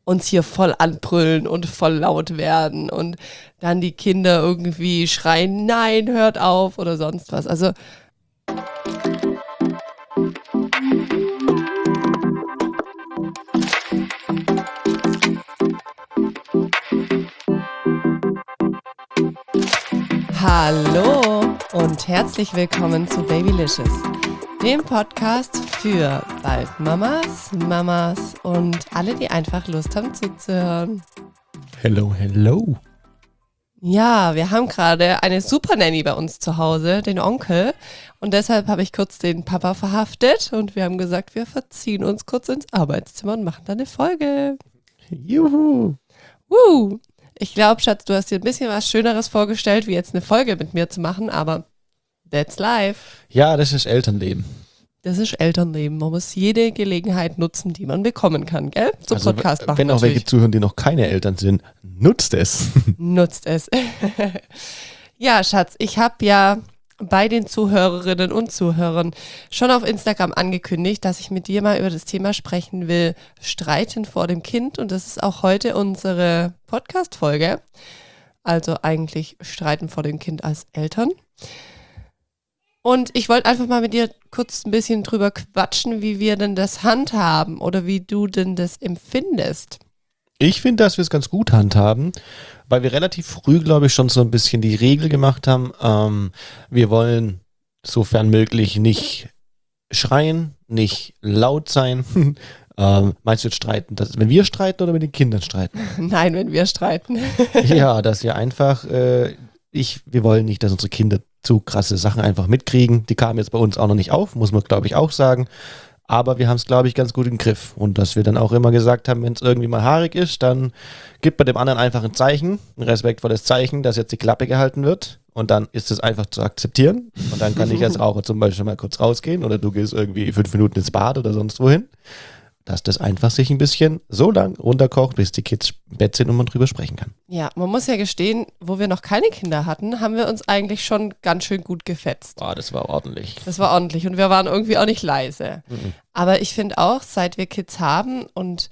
uns hier voll anbrüllen und voll laut werden und dann die Kinder irgendwie schreien, nein, hört auf oder sonst was. Also hallo und herzlich willkommen zu Babylicious, dem Podcast für bald Mamas, Mamas und alle, die einfach Lust haben zuzuhören. Hello, hello. Ja, wir haben gerade eine Super Nanny bei uns zu Hause, den Onkel. Und deshalb habe ich kurz den Papa verhaftet und wir haben gesagt, wir verziehen uns kurz ins Arbeitszimmer und machen dann eine Folge. Juhu. Ich glaube, Schatz, du hast dir ein bisschen was Schöneres vorgestellt, wie jetzt eine Folge mit mir zu machen, aber that's life. Ja, das ist Elternleben. Das ist Elternleben. Man muss jede Gelegenheit nutzen, die man bekommen kann, gell? Zum Also, Podcast machen. wenn auch natürlich. welche zuhören, die noch keine Eltern sind, nutzt es. Nutzt es. Ja, Schatz, ich habe ja bei den Zuhörerinnen und Zuhörern schon auf Instagram angekündigt, dass ich mit dir mal über das Thema sprechen will, Streiten vor dem Kind. Und das ist auch heute unsere Podcast-Folge. Also eigentlich Streiten vor dem Kind als Eltern. Und ich wollte einfach mal mit dir kurz ein bisschen drüber quatschen, wie wir denn das handhaben oder wie du denn das empfindest. Ich finde, dass wir es ganz gut handhaben, weil wir relativ früh, glaube ich, schon so ein bisschen die Regel gemacht haben. Wir wollen sofern möglich nicht schreien, nicht laut sein. Meinst du jetzt streiten? Wenn wir streiten oder mit den Kindern streiten? Nein, wenn wir streiten. Ja, dass wir einfach, wir wollen nicht, dass unsere Kinder zu krasse Sachen einfach mitkriegen. Die kamen jetzt bei uns auch noch nicht auf, muss man, glaube ich, auch sagen. Aber wir haben es, glaube ich, ganz gut im Griff. Und dass wir dann auch immer gesagt haben, wenn es irgendwie mal haarig ist, dann gibt man dem anderen einfach ein Zeichen, ein respektvolles Zeichen, dass jetzt die Klappe gehalten wird. Und dann ist es einfach zu akzeptieren. Und dann kann ich als Raucher zum Beispiel mal kurz rausgehen oder du gehst irgendwie 5 Minuten ins Bad oder sonst wohin. Dass das einfach sich ein bisschen so lang runterkocht, bis die Kids im Bett sind und man drüber sprechen kann. Ja, man muss ja gestehen, wo wir noch keine Kinder hatten, haben wir uns eigentlich schon ganz schön gut gefetzt. Boah, das war ordentlich. Das war ordentlich und wir waren irgendwie auch nicht leise. Aber ich finde auch, seit wir Kids haben und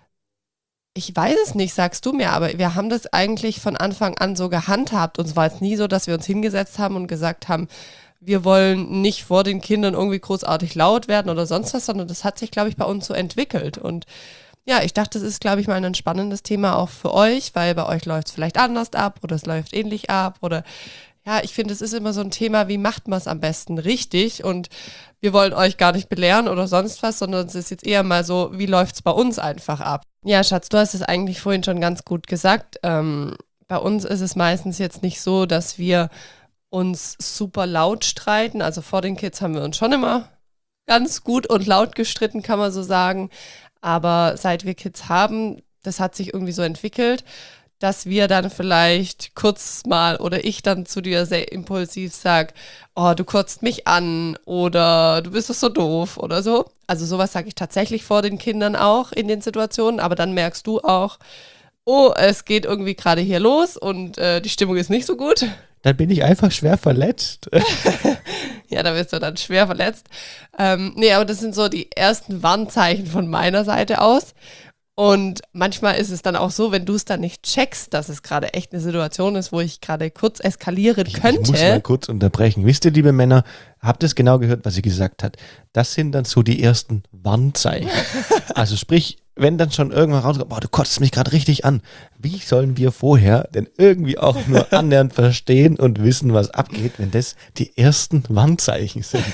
ich weiß es nicht, sagst du mir, aber wir haben das eigentlich von Anfang an so gehandhabt. Uns war es nie so, dass wir uns hingesetzt haben und gesagt haben, wir wollen nicht vor den Kindern irgendwie großartig laut werden oder sonst was, sondern das hat sich, glaube ich, bei uns so entwickelt. Und ja, ich dachte, das ist, glaube ich, mal ein spannendes Thema auch für euch, weil bei euch läuft es vielleicht anders ab oder es läuft ähnlich ab oder ja, ich finde, es ist immer so ein Thema, wie macht man es am besten richtig und wir wollen euch gar nicht belehren oder sonst was, sondern es ist jetzt eher mal so, wie läuft es bei uns einfach ab. Ja, Schatz, du hast es eigentlich vorhin schon ganz gut gesagt. Bei uns ist es meistens jetzt nicht so, dass wir uns super laut streiten. Also vor den Kids haben wir uns schon immer ganz gut und laut gestritten, kann man so sagen. Aber seit wir Kids haben, das hat sich irgendwie so entwickelt, dass wir dann vielleicht kurz mal oder ich dann zu dir sehr impulsiv sage, oh, du kotzt mich an oder du bist doch so doof oder so. Also sowas sage ich tatsächlich vor den Kindern auch in den Situationen, aber dann merkst du auch, oh, es geht irgendwie gerade hier los und die Stimmung ist nicht so gut. Dann bin ich einfach schwer verletzt. Ja, da wirst du dann schwer verletzt. Nee, aber das sind so die ersten Warnzeichen von meiner Seite aus. Und manchmal ist es dann auch so, wenn du es dann nicht checkst, dass es gerade echt eine Situation ist, wo ich gerade kurz eskalieren könnte. Ich muss mal kurz unterbrechen. Wisst ihr, liebe Männer, habt ihr es genau gehört, was sie gesagt hat? Das sind dann so die ersten Warnzeichen. Also sprich, wenn dann schon irgendwann rauskommt, boah, du kotzt mich gerade richtig an. Wie sollen wir vorher denn irgendwie auch nur annähernd verstehen und wissen, was abgeht, wenn das die ersten Warnzeichen sind?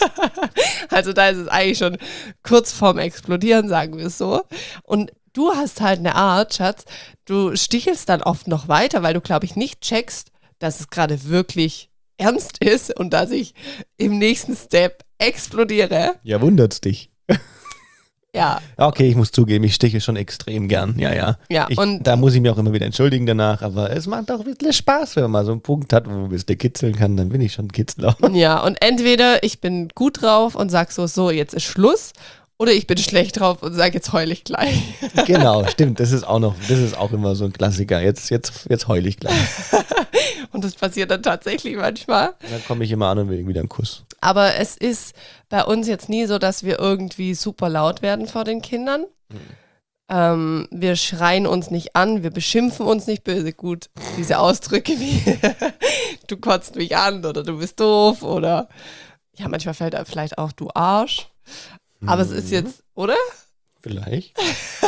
Also da ist es eigentlich schon kurz vorm Explodieren, sagen wir es so. Und du hast halt eine Art, Schatz, du stichelst dann oft noch weiter, weil du, glaube ich, nicht checkst, dass es gerade wirklich ernst ist und dass ich im nächsten Step explodiere. Ja, wundert's dich. Ja. Okay, ich muss zugeben, ich stiche schon extrem gern. Ja. Und da muss ich mir auch immer wieder entschuldigen danach, aber es macht auch ein bisschen Spaß, wenn man mal so einen Punkt hat, wo man ein bisschen kitzeln kann, dann bin ich schon Kitzler. ja, und entweder ich bin gut drauf und sag so, jetzt ist Schluss, oder ich bin schlecht drauf und sage, jetzt heul ich gleich. Genau, stimmt, das ist auch immer so ein Klassiker. Jetzt heul ich gleich. Und das passiert dann tatsächlich manchmal. Dann komme ich immer an und will wieder einen Kuss. Aber es ist bei uns jetzt nie so, dass wir irgendwie super laut werden vor den Kindern. Wir schreien uns nicht an, wir beschimpfen uns nicht böse. Gut, diese Ausdrücke wie du kotzt mich an oder du bist doof oder ja, manchmal fällt einem vielleicht auch du Arsch. Aber es ist jetzt, oder? Vielleicht.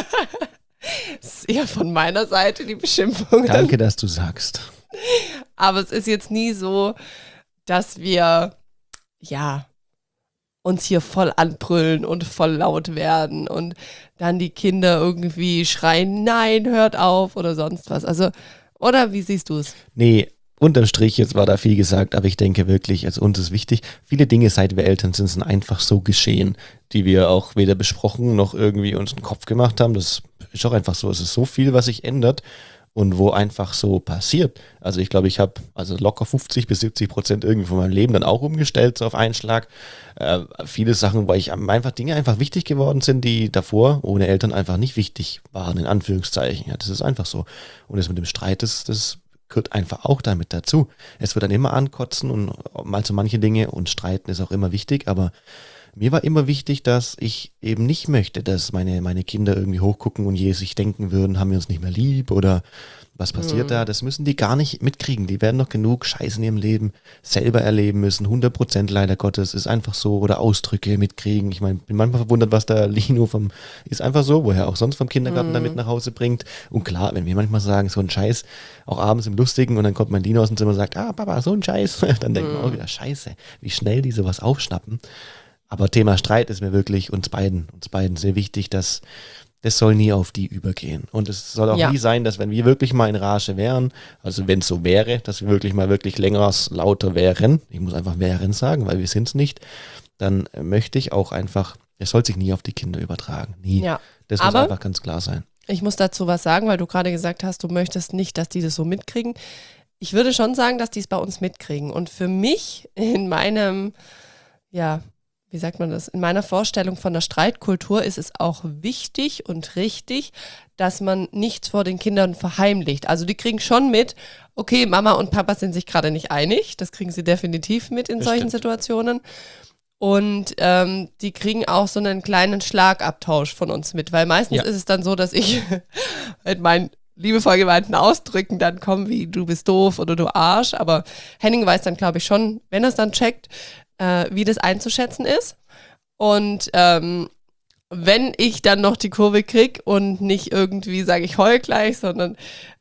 Es ist eher von meiner Seite die Beschimpfung. Danke, dass du sagst. Aber es ist jetzt nie so, dass wir, ja, uns hier voll anbrüllen und voll laut werden und dann die Kinder irgendwie schreien, nein, hört auf oder sonst was. Also, oder wie siehst du es? Nee, unterm Strich, jetzt war da viel gesagt, aber ich denke wirklich, also uns ist wichtig, viele Dinge, seit wir Eltern sind, sind einfach so geschehen, die wir auch weder besprochen noch irgendwie uns einen Kopf gemacht haben. Das ist auch einfach so. Es ist so viel, was sich ändert und wo einfach so passiert. Also ich glaube, ich habe also locker 50-70% irgendwie von meinem Leben dann auch umgestellt, so auf einen Schlag. Viele Sachen, weil einfach Dinge einfach wichtig geworden sind, die davor ohne Eltern einfach nicht wichtig waren, in Anführungszeichen. Ja, das ist einfach so. Und das mit dem Streit, das gehört einfach auch damit dazu. Es wird dann immer ankotzen und mal so manche Dinge und streiten ist auch immer wichtig, aber mir war immer wichtig, dass ich eben nicht möchte, dass meine Kinder irgendwie hochgucken und je sich denken würden, haben wir uns nicht mehr lieb oder was passiert da? Das müssen die gar nicht mitkriegen. Die werden noch genug Scheiß in ihrem Leben selber erleben müssen. 100% leider Gottes ist einfach so. Oder Ausdrücke mitkriegen. Ich meine, bin manchmal verwundert, was der Lino ist einfach so, wo er auch sonst vom Kindergarten damit nach Hause bringt. Und klar, wenn wir manchmal sagen, so ein Scheiß, auch abends im Lustigen und dann kommt mein Lino aus dem Zimmer und sagt, Papa, so ein Scheiß. Dann denkt man auch wieder, Scheiße, wie schnell die sowas aufschnappen. Aber Thema Streit ist mir wirklich uns beiden sehr wichtig, dass das soll nie auf die übergehen. Und es soll auch nie sein, dass wenn wir wirklich mal in Rage wären, also wenn es so wäre, dass wir wirklich mal wirklich länger lauter wären, ich muss einfach wären sagen, weil wir sind es nicht, dann möchte ich auch einfach, es soll sich nie auf die Kinder übertragen. Nie. Ja. Das muss einfach ganz klar sein. Ich muss dazu was sagen, weil du gerade gesagt hast, du möchtest nicht, dass die das so mitkriegen. Ich würde schon sagen, dass die es bei uns mitkriegen. Und für mich in meinem, wie sagt man das, in meiner Vorstellung von der Streitkultur ist es auch wichtig und richtig, dass man nichts vor den Kindern verheimlicht. Also die kriegen schon mit, okay, Mama und Papa sind sich gerade nicht einig, das kriegen sie definitiv mit in solchen Situationen. Und die kriegen auch so einen kleinen Schlagabtausch von uns mit, weil meistens ist es dann so, dass ich mit meinen liebevoll gemeinten Ausdrücken dann komme, wie du bist doof oder du Arsch, aber Henning weiß dann, glaube ich, schon, wenn er es dann checkt, wie das einzuschätzen ist. Und wenn ich dann noch die Kurve kriege und nicht irgendwie sage ich heul gleich, sondern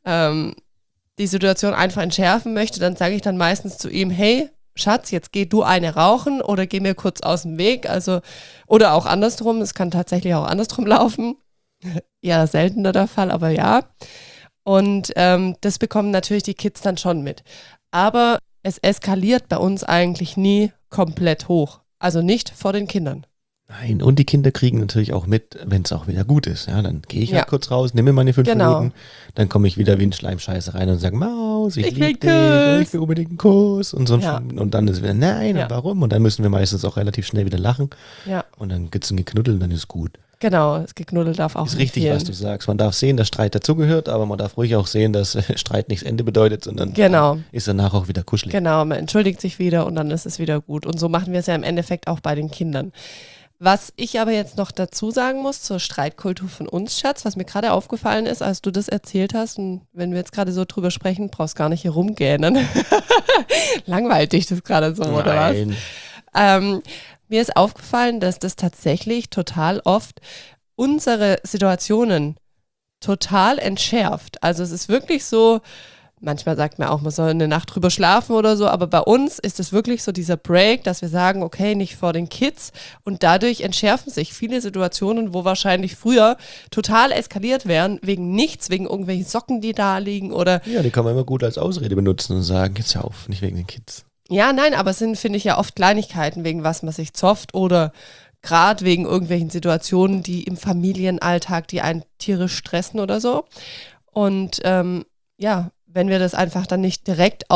die Situation einfach entschärfen möchte, dann sage ich dann meistens zu ihm, hey, Schatz, jetzt geh du eine rauchen oder geh mir kurz aus dem Weg. Also, oder auch andersrum, es kann tatsächlich auch andersrum laufen. Eher seltener der Fall, aber ja. Und das bekommen natürlich die Kids dann schon mit. Aber es eskaliert bei uns eigentlich nie komplett hoch. Also nicht vor den Kindern. Nein, und die Kinder kriegen natürlich auch mit, wenn es auch wieder gut ist. Ja, dann gehe ich halt kurz raus, nehme meine 5 Minuten, dann komme ich wieder wie ein Schleimscheiße rein und sage, Maus, ich liebe dich, ich will unbedingt einen Kuss und so. Und dann ist wieder, nein, und warum? Und dann müssen wir meistens auch relativ schnell wieder lachen. Ja. Und dann gibt es ein Geknuddel und dann ist gut. Genau, das Geknuddel darf auch nicht fehlen. Ist richtig, was du sagst. Man darf sehen, dass Streit dazugehört, aber man darf ruhig auch sehen, dass Streit nichts Ende bedeutet, sondern ist danach auch wieder kuschelig. Genau, man entschuldigt sich wieder und dann ist es wieder gut. Und so machen wir es ja im Endeffekt auch bei den Kindern. Was ich aber jetzt noch dazu sagen muss zur Streitkultur von uns, Schatz, was mir gerade aufgefallen ist, als du das erzählt hast, und wenn wir jetzt gerade so drüber sprechen, brauchst gar nicht hier rumgähnen. Langweilt dich das gerade so, oder was? Mir ist aufgefallen, dass das tatsächlich total oft unsere Situationen total entschärft. Also es ist wirklich so, manchmal sagt man auch, man soll eine Nacht drüber schlafen oder so, aber bei uns ist es wirklich so dieser Break, dass wir sagen, okay, nicht vor den Kids, und dadurch entschärfen sich viele Situationen, wo wahrscheinlich früher total eskaliert wären, wegen nichts, wegen irgendwelchen Socken, die da liegen oder... Ja, die kann man immer gut als Ausrede benutzen und sagen, jetzt hör auf, nicht wegen den Kids. Ja, nein, aber es sind, finde ich, ja oft Kleinigkeiten, wegen was man sich zofft oder gerade wegen irgendwelchen Situationen, die im Familienalltag, die einen tierisch stressen oder so. Und wenn wir das einfach dann nicht direkt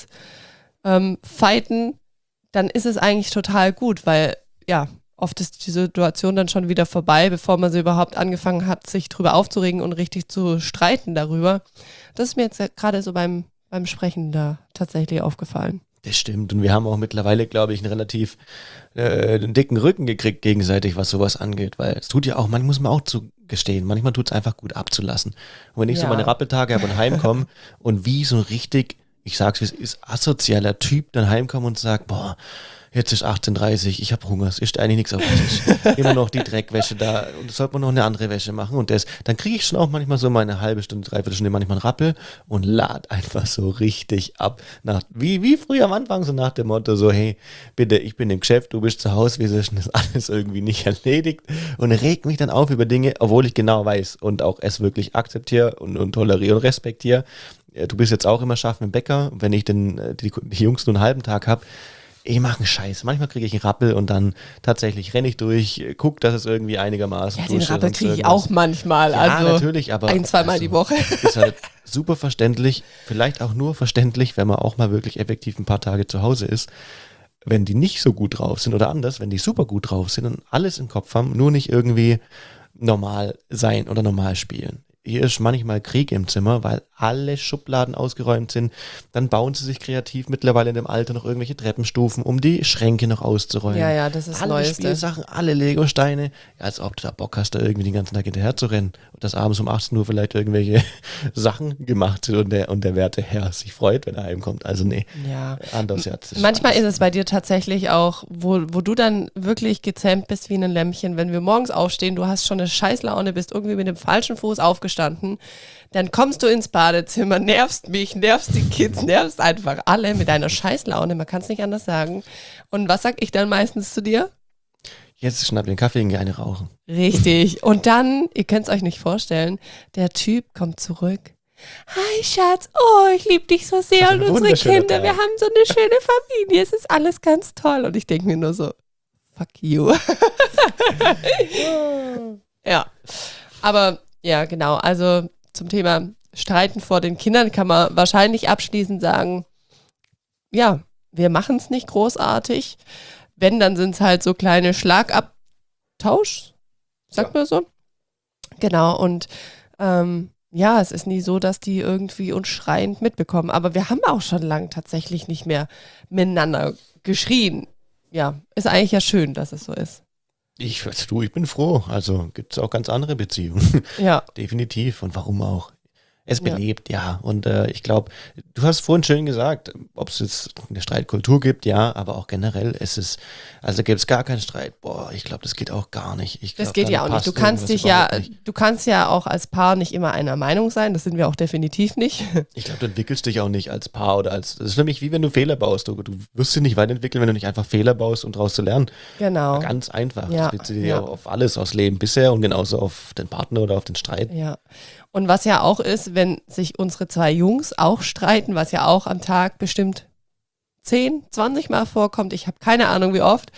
ausfighten, dann ist es eigentlich total gut, weil oft ist die Situation dann schon wieder vorbei, bevor man sie überhaupt angefangen hat, sich drüber aufzuregen und richtig zu streiten darüber. Das ist mir jetzt gerade so beim Sprechen da tatsächlich aufgefallen. Das stimmt. Und wir haben auch mittlerweile, glaube ich, einen relativ einen dicken Rücken gekriegt gegenseitig, was sowas angeht. Weil es tut ja auch, man muss man auch zugestehen, manchmal tut es einfach gut abzulassen. Und wenn ich so meine Rappeltage habe und heimkomme und wie so ein richtig, ich sag's wie es ist, asozialer Typ dann heimkomme und sagt, boah, jetzt ist 18:30, ich habe Hunger, es ist eigentlich nichts auf dem Tisch. Immer noch die Dreckwäsche da und sollte man noch eine andere Wäsche machen und dann kriege ich schon auch manchmal so meine halbe Stunde, dreiviertel Stunde manchmal einen Rappel und lad einfach so richtig ab. Wie früher am Anfang, so nach dem Motto so, hey, bitte, ich bin im Geschäft, du bist zu Hause, wieso ist denn das alles irgendwie nicht erledigt? Und reg mich dann auf über Dinge, obwohl ich genau weiß und auch es wirklich akzeptiere und toleriere und respektiere. Du bist jetzt auch immer scharf mit dem Bäcker, wenn ich die Jungs nur einen halben Tag habe, ich mache einen Scheiß. Manchmal kriege ich einen Rappel und dann tatsächlich renne ich durch, gucke, dass es irgendwie einigermaßen den Rappel kriege ich auch manchmal. Ja, also natürlich, aber 1-2 Mal die Woche. Ist halt super verständlich, vielleicht auch nur verständlich, wenn man auch mal wirklich effektiv ein paar Tage zu Hause ist. Wenn die nicht so gut drauf sind oder anders, wenn die super gut drauf sind und alles im Kopf haben, nur nicht irgendwie normal sein oder normal spielen. Hier ist manchmal Krieg im Zimmer, weil alle Schubladen ausgeräumt sind. Dann bauen sie sich kreativ mittlerweile in dem Alter noch irgendwelche Treppenstufen, um die Schränke noch auszuräumen. Ja, das ist alle Neueste. Spielsachen, alle Lego-Steine. Ja, als ob du da Bock hast, da irgendwie den ganzen Tag hinterher zu rennen. Und dass abends um 18 Uhr vielleicht irgendwelche Sachen gemacht sind und der werte Herr sich freut, wenn er heimkommt. Also nee, ja. Anders jetzt. Manchmal ist es bei dir tatsächlich auch, wo du dann wirklich gezähmt bist wie ein Lämmchen, wenn wir morgens aufstehen, du hast schon eine Scheißlaune, bist irgendwie mit dem falschen Fuß aufgestanden, dann kommst du ins Badezimmer, nervst mich, nervst die Kids, nervst einfach alle mit deiner Scheißlaune, man kann es nicht anders sagen. Und was sag ich dann meistens zu dir? Jetzt schnapp den Kaffee und geh eine rauchen. Richtig. Und dann, ihr könnt es euch nicht vorstellen, der Typ kommt zurück. Hi Schatz, oh, ich liebe dich so sehr und unsere Kinder, Tag. wir haben so eine schöne Familie, es ist alles ganz toll. Und ich denke mir nur so, fuck you. Ja, aber ja, genau, also zum Thema Streiten vor den Kindern kann man wahrscheinlich abschließend sagen, ja, wir machen es nicht großartig. Wenn, dann sind es halt so kleine Schlagabtausch, sagt man so. Genau, und ja, es ist nie so, dass die irgendwie uns schreiend mitbekommen. Aber wir haben auch schon lange tatsächlich nicht mehr miteinander geschrien. Ja, ist eigentlich ja schön, dass es so ist. Ich bin froh. Also gibt es auch ganz andere Beziehungen. Ja. Definitiv. Und warum auch? Es belebt, ja. Und ich glaube, du hast vorhin schön gesagt, ob es jetzt eine Streitkultur gibt, ja, aber auch generell also gibt es gar keinen Streit. Boah, ich glaube, das geht auch gar nicht. Das geht ja auch nicht. Du kannst ja auch als Paar nicht immer einer Meinung sein. Das sind wir auch definitiv nicht. Ich glaube, du entwickelst dich auch nicht als Paar oder das ist für mich wie wenn du Fehler baust. Du wirst dich nicht weiterentwickeln, wenn du nicht einfach Fehler baust, um daraus zu lernen. Genau. Ganz einfach. Ja. Das bezieht sich auch auf alles, aufs Leben bisher und genauso auf den Partner oder auf den Streit. Ja. Und was ja auch ist, wenn sich unsere zwei Jungs auch streiten, was ja auch am Tag bestimmt 10, 20 Mal vorkommt, ich habe keine Ahnung wie oft,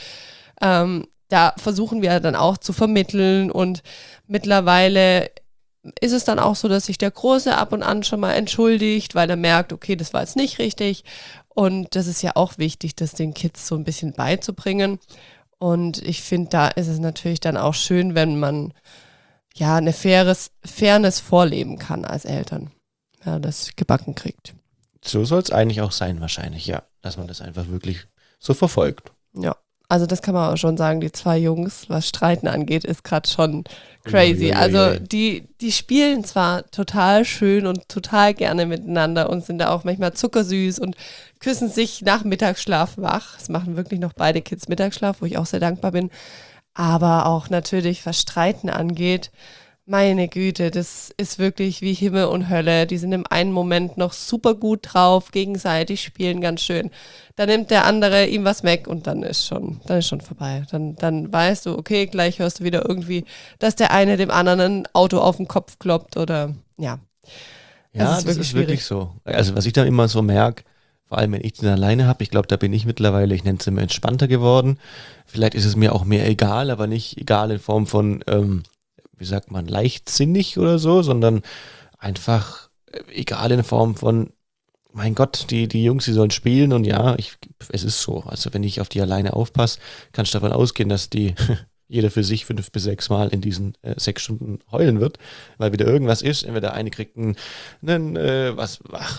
da versuchen wir dann auch zu vermitteln und mittlerweile ist es dann auch so, dass sich der Große ab und an schon mal entschuldigt, weil er merkt, okay, das war jetzt nicht richtig und das ist ja auch wichtig, das den Kids so ein bisschen beizubringen und ich finde, da ist es natürlich dann auch schön, wenn man ja, eine Fairness vorleben kann als Eltern. Ja, das gebacken kriegt. So soll es eigentlich auch sein wahrscheinlich, ja. Dass man das einfach wirklich so verfolgt. Ja, also das kann man auch schon sagen, die zwei Jungs, was Streiten angeht, ist gerade schon crazy. Also die spielen zwar total schön und total gerne miteinander und sind da auch manchmal zuckersüß und küssen sich nach Mittagsschlaf wach. Es machen wirklich noch beide Kids Mittagsschlaf, wo ich auch sehr dankbar bin. Aber auch natürlich, was Streiten angeht, meine Güte, das ist wirklich wie Himmel und Hölle. Die sind im einen Moment noch super gut drauf, gegenseitig spielen ganz schön. Dann nimmt der andere ihm was weg und dann ist schon vorbei. Dann weißt du, okay, gleich hörst du wieder irgendwie, dass der eine dem anderen ein Auto auf den Kopf kloppt oder ja. Ja, das ist wirklich so. Also was ich dann immer so merke, vor allem, wenn ich den alleine habe, ich glaube, da bin ich mittlerweile, ich nenne es immer entspannter geworden. Vielleicht ist es mir auch mehr egal, aber nicht egal in Form von, wie sagt man, leichtsinnig oder so, sondern einfach egal in Form von, mein Gott, die Jungs, die sollen spielen und ja, es ist so. Also wenn ich auf die alleine aufpasse, kannst du davon ausgehen, dass die jeder für sich 5 bis 6 Mal in diesen 6 Stunden heulen wird, weil wieder irgendwas ist. Entweder der eine kriegt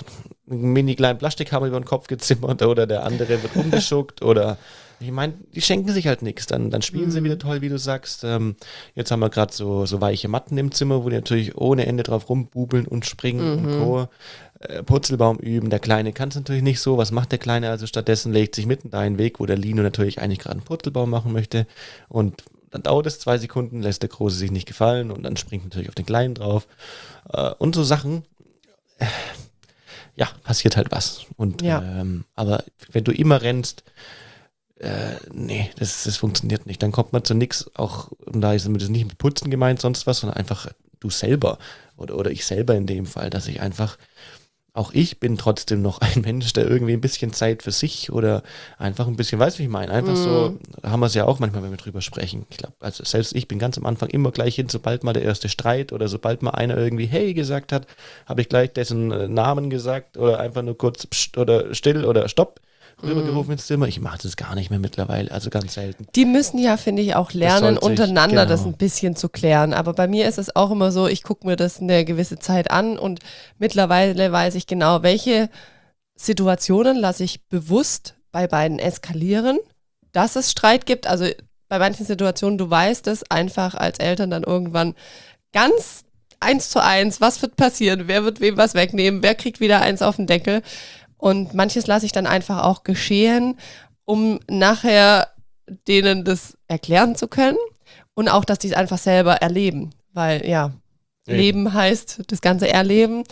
einen mini kleinen Plastikhammer über den Kopf gezimmert oder der andere wird umgeschuckt oder ich meine, die schenken sich halt nichts. Dann spielen sie wieder toll, wie du sagst. Jetzt haben wir gerade so weiche Matten im Zimmer, wo die natürlich ohne Ende drauf rumbubeln und springen und Co. Purzelbaum üben. Der Kleine kann es natürlich nicht so. Was macht der Kleine? Also stattdessen legt sich mitten da einen Weg, wo der Lino natürlich eigentlich gerade einen Purzelbaum machen möchte. Und dann dauert es 2 Sekunden, lässt der Große sich nicht gefallen und dann springt natürlich auf den Kleinen drauf. Und so Sachen. Ja, passiert halt was. Und aber wenn du immer rennst, nee, das funktioniert nicht. Dann kommt man zu nichts, auch, und da ist das nicht mit Putzen gemeint, sonst was, sondern einfach du selber oder ich selber in dem Fall, dass ich einfach, auch ich bin trotzdem noch ein Mensch, der irgendwie ein bisschen Zeit für sich oder einfach ein bisschen, weißt du, wie ich meine, einfach so, da haben wir es ja auch manchmal, wenn wir drüber sprechen. Ich glaube, also selbst ich bin ganz am Anfang immer gleich hin, sobald mal der erste Streit oder sobald mal einer irgendwie hey gesagt hat, habe ich gleich dessen Namen gesagt oder einfach nur kurz pst oder still oder stopp rübergerufen ins Zimmer. Ich mache das gar nicht mehr mittlerweile, also ganz selten. Die müssen ja, finde ich, auch lernen, untereinander das ein bisschen zu klären. Aber bei mir ist es auch immer so, ich gucke mir das eine gewisse Zeit an und mittlerweile weiß ich genau, welche Situationen lasse ich bewusst bei beiden eskalieren, dass es Streit gibt. Also bei manchen Situationen, du weißt es einfach als Eltern dann irgendwann ganz 1:1, was wird passieren, wer wird wem was wegnehmen, wer kriegt wieder eins auf den Deckel. Und manches lasse ich dann einfach auch geschehen, um nachher denen das erklären zu können und auch, dass die es einfach selber erleben. Weil ja, Leben heißt das ganze Erleben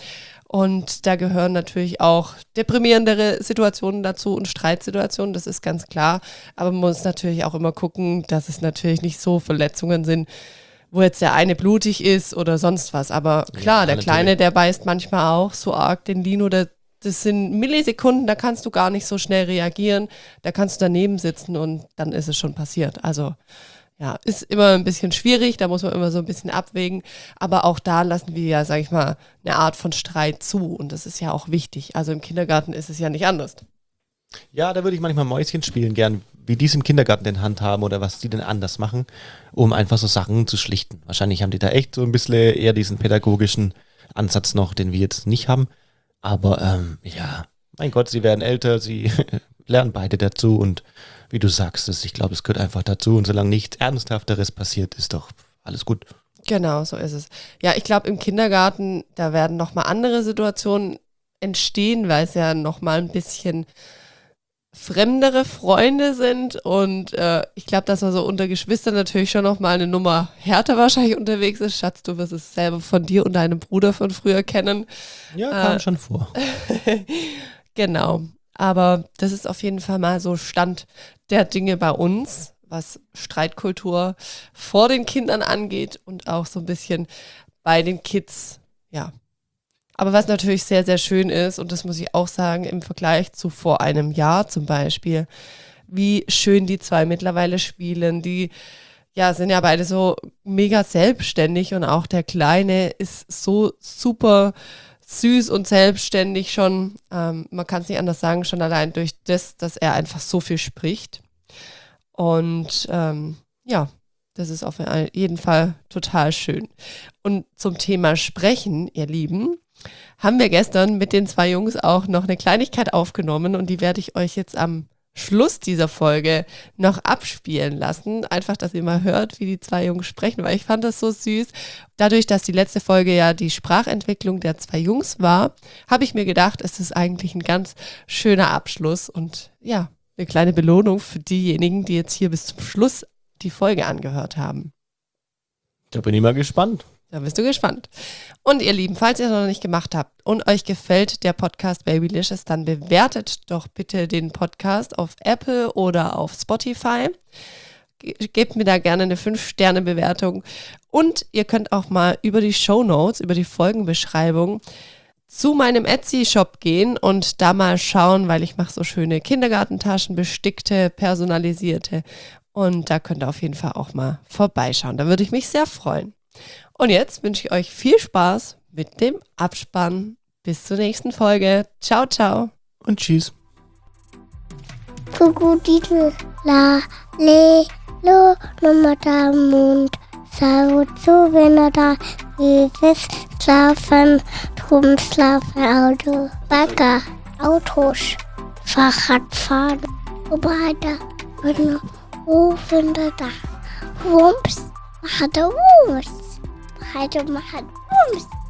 und da gehören natürlich auch deprimierendere Situationen dazu und Streitsituationen, das ist ganz klar. Aber man muss natürlich auch immer gucken, dass es natürlich nicht so Verletzungen sind, wo jetzt der eine blutig ist oder sonst was. Aber klar, der Kleine, der beißt manchmal auch so arg den Lino, das sind Millisekunden, da kannst du gar nicht so schnell reagieren. Da kannst du daneben sitzen und dann ist es schon passiert. Also ja, ist immer ein bisschen schwierig, da muss man immer so ein bisschen abwägen. Aber auch da lassen wir ja, sag ich mal, eine Art von Streit zu. Und das ist ja auch wichtig. Also im Kindergarten ist es ja nicht anders. Ja, da würde ich manchmal Mäuschen spielen gern, wie die es im Kindergarten in Hand haben oder was die denn anders machen, um einfach so Sachen zu schlichten. Wahrscheinlich haben die da echt so ein bisschen eher diesen pädagogischen Ansatz noch, den wir jetzt nicht haben. Aber ja, mein Gott, sie werden älter, sie lernen beide dazu und wie du sagst, ich glaube, es gehört einfach dazu und solange nichts Ernsthafteres passiert, ist doch alles gut. Genau, so ist es. Ja, ich glaube, im Kindergarten, da werden nochmal andere Situationen entstehen, weil es ja nochmal ein bisschen fremdere Freunde sind und ich glaube, dass man so unter Geschwistern natürlich schon nochmal eine Nummer härter wahrscheinlich unterwegs ist. Schatz, du wirst es selber von dir und deinem Bruder von früher kennen. Ja, kam schon vor. Genau, aber das ist auf jeden Fall mal so Stand der Dinge bei uns, was Streitkultur vor den Kindern angeht und auch so ein bisschen bei den Kids, ja. Aber was natürlich sehr, sehr schön ist, und das muss ich auch sagen, im Vergleich zu vor einem Jahr zum Beispiel, wie schön die zwei mittlerweile spielen. Die ja, sind ja beide so mega selbstständig und auch der Kleine ist so super süß und selbstständig schon. Man kann es nicht anders sagen, schon allein durch das, dass er einfach so viel spricht. Und ja, das ist auf jeden Fall total schön. Und zum Thema Sprechen, ihr Lieben, haben wir gestern mit den zwei Jungs auch noch eine Kleinigkeit aufgenommen und die werde ich euch jetzt am Schluss dieser Folge noch abspielen lassen. Einfach, dass ihr mal hört, wie die zwei Jungs sprechen, weil ich fand das so süß. Dadurch, dass die letzte Folge ja die Sprachentwicklung der zwei Jungs war, habe ich mir gedacht, es ist eigentlich ein ganz schöner Abschluss und ja, eine kleine Belohnung für diejenigen, die jetzt hier bis zum Schluss die Folge angehört haben. Da bin ich mal gespannt. Da bist du gespannt. Und ihr Lieben, falls ihr es noch nicht gemacht habt und euch gefällt der Podcast Babylicious, dann bewertet doch bitte den Podcast auf Apple oder auf Spotify. Gebt mir da gerne eine 5-Sterne-Bewertung. Und ihr könnt auch mal über die Shownotes, über die Folgenbeschreibung zu meinem Etsy-Shop gehen und da mal schauen, weil ich mache so schöne Kindergartentaschen, bestickte, personalisierte. Und da könnt ihr auf jeden Fall auch mal vorbeischauen. Da würde ich mich sehr freuen. Und jetzt wünsche ich euch viel Spaß mit dem Abspann. Bis zur nächsten Folge. Ciao, ciao. Und tschüss. Krokodil, la, le, lo, nummer da, Mund, sau, zu, wenn da, wir schlafen, Wumms laufen Auto. Bagger, Autos, Fahrradfahren, Roboter und Ofen da. Wumms, macht Wumms. Macht Wumms.